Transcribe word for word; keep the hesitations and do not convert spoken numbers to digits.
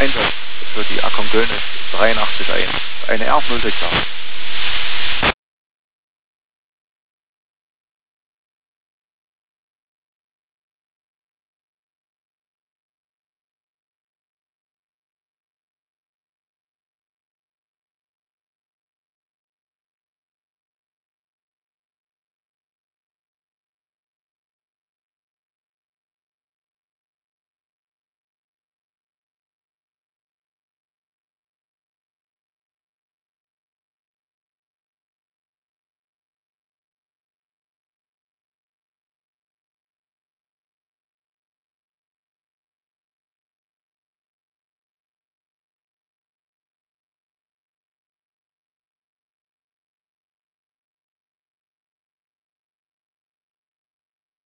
Einsatz für die Akon Göllnis dreiundachtzig ein. Eine R null Signal.